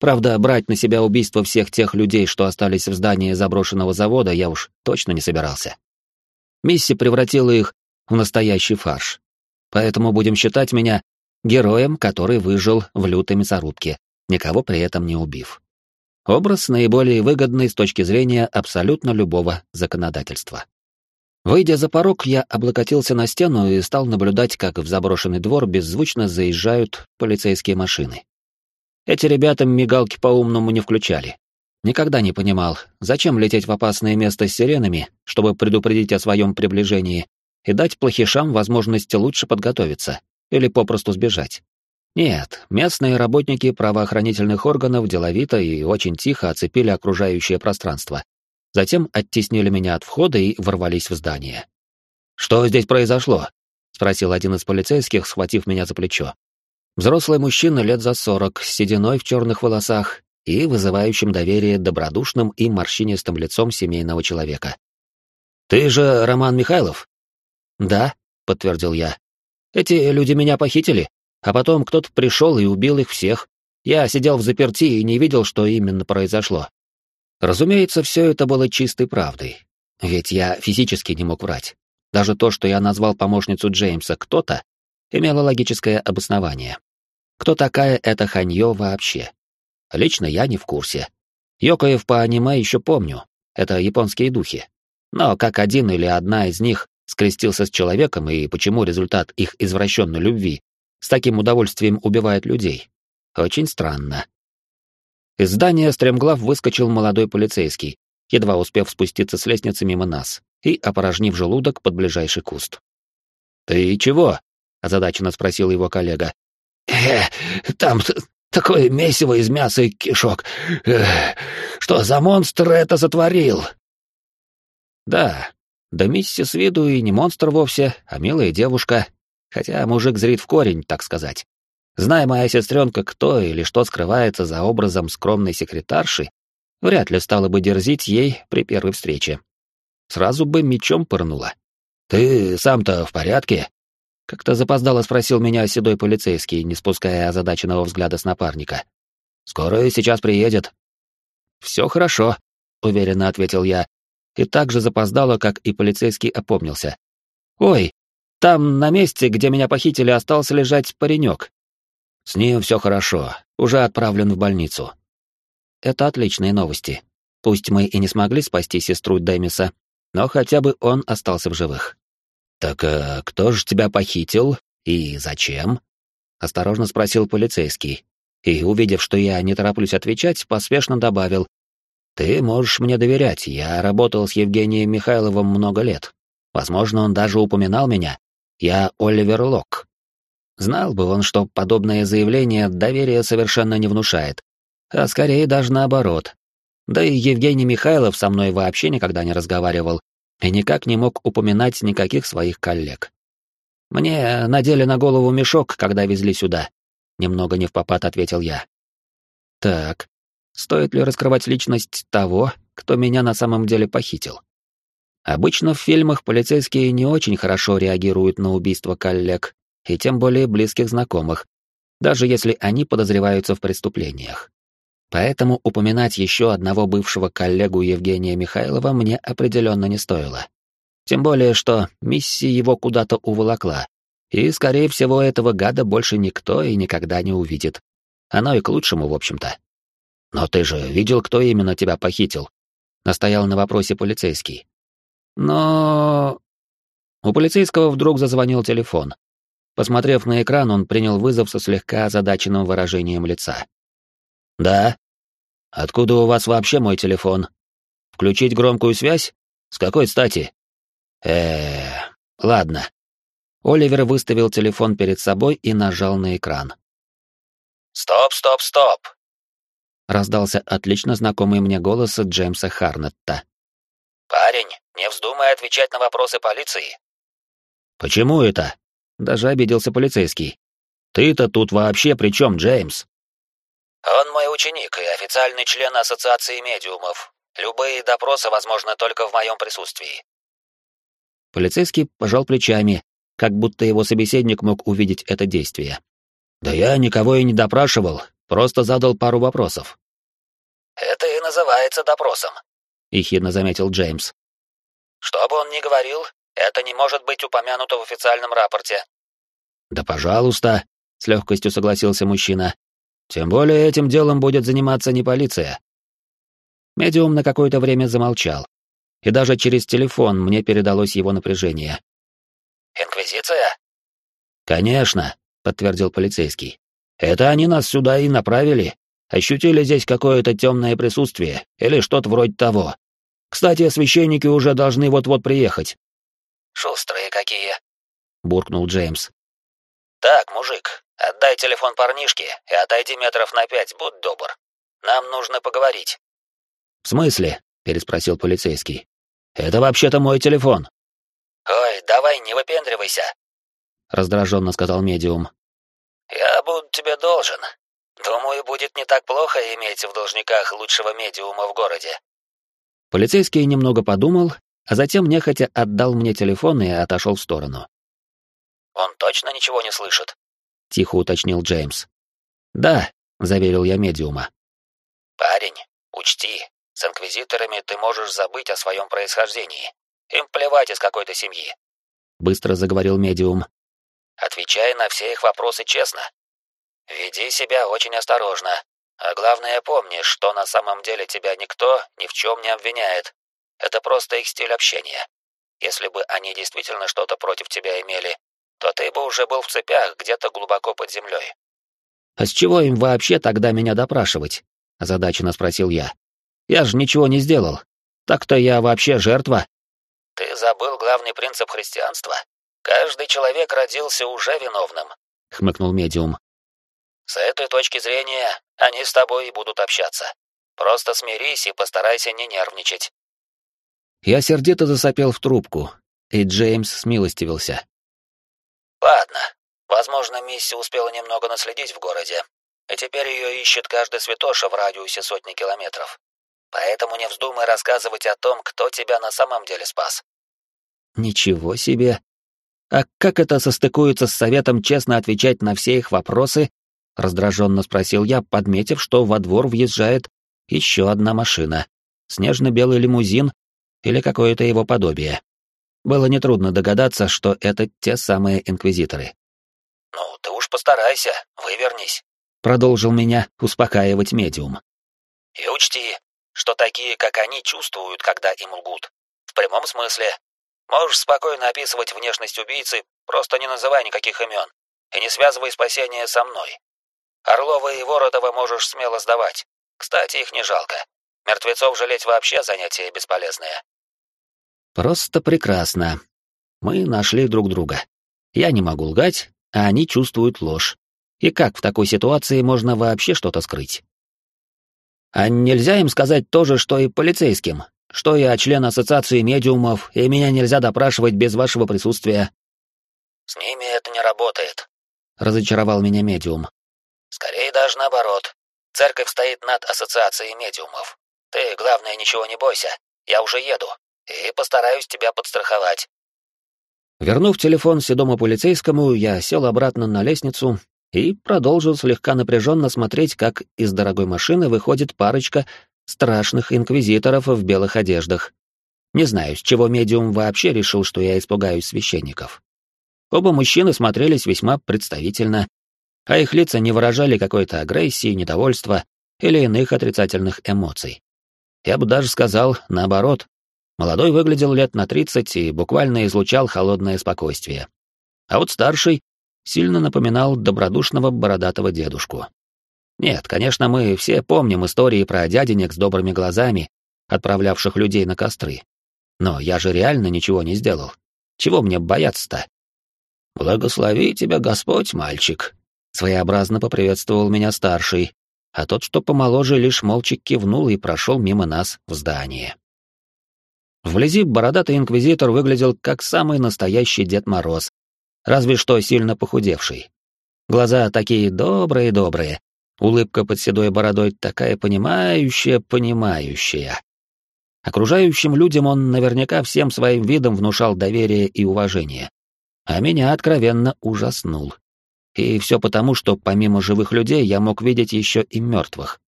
Правда, брать на себя убийство всех тех людей, что остались в здании заброшенного завода, я уж точно не собирался. Мисси превратила их в настоящий фарш. Поэтому будем считать меня героем, который выжил в лютой мясорубке, никого при этом не убив. Образ наиболее выгодный с точки зрения абсолютно любого законодательства. Выйдя за порог, я облокотился на стену и стал наблюдать, как в заброшенный двор беззвучно заезжают полицейские машины. Эти ребята мигалки по-умному не включали. Никогда не понимал, зачем лететь в опасное место с сиренами, чтобы предупредить о своем приближении и дать плохишам возможность лучше подготовиться или попросту сбежать. Нет, местные работники правоохранительных органов деловито и очень тихо оцепили окружающее пространство. Затем оттеснили меня от входа и ворвались в здание. «Что здесь произошло?» — спросил один из полицейских, схватив меня за плечо. Взрослый мужчина лет за 40, с сединой в черных волосах и вызывающим доверие добродушным и морщинистым лицом семейного человека. «Ты же Роман Михайлов?» «Да», — подтвердил я. «Эти люди меня похитили, а потом кто-то пришел и убил их всех. Я сидел взаперти и не видел, что именно произошло». Разумеется, все это было чистой правдой, ведь я физически не мог врать. Даже то, что я назвал помощницу Джеймса «кто-то», имело логическое обоснование. Кто такая эта Ханьё вообще? Лично я не в курсе. Йокоев по аниме еще помню, это японские духи. Но как один или одна из них скрестился с человеком и почему результат их извращенной любви с таким удовольствием убивает людей? Очень странно. Из здания стремглав выскочил молодой полицейский, едва успев спуститься с лестницы мимо нас и опорожнив желудок под ближайший куст. «Ты чего?» — озадаченно спросил его коллега. Там такое месиво из мяса и кишок. Что за монстр это сотворил?» Да Миссис с виду и не монстр вовсе, а милая девушка, хотя мужик зрит в корень, так сказать. Зная моя сестренка, кто или что скрывается за образом скромной секретарши, вряд ли стала бы дерзить ей при первой встрече. Сразу бы мечом пырнула. «Ты сам-то в порядке?» Как-то запоздало спросил меня седой полицейский, не спуская озадаченного взгляда с напарника. «Скоро сейчас приедет». «Все хорошо», — уверенно ответил я, и так же запоздало, как и полицейский опомнился. «Ой, там на месте, где меня похитили, остался лежать паренек». «С ним все хорошо, уже отправлен в больницу». Это отличные новости. Пусть мы и не смогли спасти сестру Демиса, но хотя бы он остался в живых. «Так кто же тебя похитил и зачем?» — осторожно спросил полицейский, и, увидев, что я не тороплюсь отвечать, поспешно добавил: «Ты можешь мне доверять, я работал с Евгением Михайловым много лет. Возможно, он даже упоминал меня. Я Оливер Лок». Знал бы он, что подобное заявление доверия совершенно не внушает, а скорее даже наоборот. Да и Евгений Михайлов со мной вообще никогда не разговаривал и никак не мог упоминать никаких своих коллег. «Мне надели на голову мешок, когда везли сюда», — немного невпопад ответил я. «Так, стоит ли раскрывать личность того, кто меня на самом деле похитил?» Обычно в фильмах полицейские не очень хорошо реагируют на убийство коллег, и тем более близких знакомых, даже если они подозреваются в преступлениях. Поэтому упоминать еще одного бывшего коллегу Евгения Михайлова мне определенно не стоило. Тем более, что Мисси его куда-то уволокла, и, скорее всего, этого гада больше никто и никогда не увидит. Оно и к лучшему, в общем-то. «Но ты же видел, кто именно тебя похитил?» — настоял на вопросе полицейский. «Но...» У полицейского вдруг зазвонил телефон. Посмотрев на экран, он принял вызов со слегка озадаченным выражением лица. «Да? Откуда у вас вообще мой телефон? Включить громкую связь? С какой стати?» Ладно». Оливер выставил телефон перед собой и нажал на экран. «Стоп, стоп, стоп!» Раздался отлично знакомый мне голос Джеймса Харнетта. «Парень, не вздумай отвечать на вопросы полиции». «Почему это?» Даже обиделся полицейский. «Ты-то тут вообще при чем, Джеймс?» «Он мой ученик и официальный член Ассоциации медиумов. Любые допросы возможны только в моем присутствии». Полицейский пожал плечами, как будто его собеседник мог увидеть это действие. «Да я никого и не допрашивал. Просто задал пару вопросов. Это и называется допросом, Ехидно заметил Джеймс. Что бы он ни говорил, это не может быть упомянуто в официальном рапорте. Да пожалуйста, с легкостью согласился мужчина. Тем более этим делом будет заниматься не полиция. Медиум на какое-то время замолчал, и даже через телефон мне передалось его напряжение. Инквизиция? Конечно, подтвердил полицейский. Это они нас сюда и направили. Ощутили здесь какое-то темное присутствие или что-то вроде того. Кстати, священники уже должны вот-вот приехать. Шустрые какие, буркнул Джеймс. Так, мужик, отдай телефон парнишке и отойди метров на 5, будь добр. Нам нужно поговорить. В смысле? Переспросил полицейский. Это вообще-то мой телефон. Ой, давай не выпендривайся, раздраженно сказал медиум. Я буду тебе должен. Думаю, будет не так плохо иметь в должниках лучшего медиума в городе. Полицейский немного подумал, а затем нехотя отдал мне телефон и отошел в сторону. Он точно ничего не слышит? Тихо уточнил Джеймс. Да, заверил я медиума. Парень, учти, с инквизиторами ты можешь забыть о своем происхождении. Им плевать, из какой ты семьи. Быстро заговорил медиум. Отвечай на все их вопросы честно. Веди себя очень осторожно. А главное, помни, что на самом деле тебя никто ни в чем не обвиняет. Это просто их стиль общения. Если бы они действительно что-то против тебя имели, то ты бы уже был в цепях где-то глубоко под землей. «А с чего им вообще тогда меня допрашивать?» — озадаченно спросил я. «Я же ничего не сделал. Так-то я вообще жертва». «Ты забыл главный принцип христианства. Каждый человек родился уже виновным», — хмыкнул медиум. «С этой точки зрения они с тобой и будут общаться. Просто смирись и постарайся не нервничать». Я сердито засопел в трубку, и Джеймс смилостивился. «Ладно. Возможно, Мисси успела немного наследить в городе, и теперь ее ищет каждый святоша в радиусе сотни километров. Поэтому не вздумай рассказывать о том, кто тебя на самом деле спас». «Ничего себе! А как это состыкуется с советом честно отвечать на все их вопросы?» — раздраженно спросил я, подметив, что во двор въезжает еще одна машина. Снежно-белый лимузин или какое-то его подобие. Было нетрудно догадаться, что это те самые инквизиторы. «Ну, ты уж постарайся, вывернись», — продолжил меня успокаивать медиум. «И учти, что такие, как они, чувствуют, когда им лгут. В прямом смысле. Можешь спокойно описывать внешность убийцы, просто не называй никаких имен. И не связывай спасение со мной. Орлова и Воротова можешь смело сдавать. Кстати, их не жалко. Мертвецов жалеть вообще занятие бесполезное». Просто прекрасно. Мы нашли друг друга. Я не могу лгать, а они чувствуют ложь. И как в такой ситуации можно вообще что-то скрыть? А нельзя им сказать то же, что и полицейским, что я член ассоциации медиумов, и меня нельзя допрашивать без вашего присутствия? «С ними это не работает», — разочаровал меня медиум. «Скорее даже наоборот. Церковь стоит над ассоциацией медиумов. Ты, главное, ничего не бойся. Я уже еду. И постараюсь тебя подстраховать». Вернув телефон седому полицейскому, я сел обратно на лестницу и продолжил слегка напряженно смотреть, как из дорогой машины выходит парочка страшных инквизиторов в белых одеждах. Не знаю, с чего медиум вообще решил, что я испугаюсь священников. Оба мужчины смотрелись весьма представительно, а их лица не выражали какой-то агрессии, недовольства или иных отрицательных эмоций. Я бы даже сказал, наоборот. Молодой выглядел лет на 30 и буквально излучал холодное спокойствие. А вот старший сильно напоминал добродушного бородатого дедушку. Нет, конечно, мы все помним истории про дяденек с добрыми глазами, отправлявших людей на костры. Но я же реально ничего не сделал. Чего мне бояться-то? «Благослови тебя Господь, мальчик», — своеобразно поприветствовал меня старший, а тот, что помоложе, лишь молча кивнул и прошел мимо нас в здание. Вблизи бородатый инквизитор выглядел как самый настоящий Дед Мороз, разве что сильно похудевший. Глаза такие добрые-добрые, улыбка под седой бородой такая понимающая. Окружающим людям он наверняка всем своим видом внушал доверие и уважение, а меня откровенно ужаснул. И все потому, что помимо живых людей я мог видеть еще и мертвых.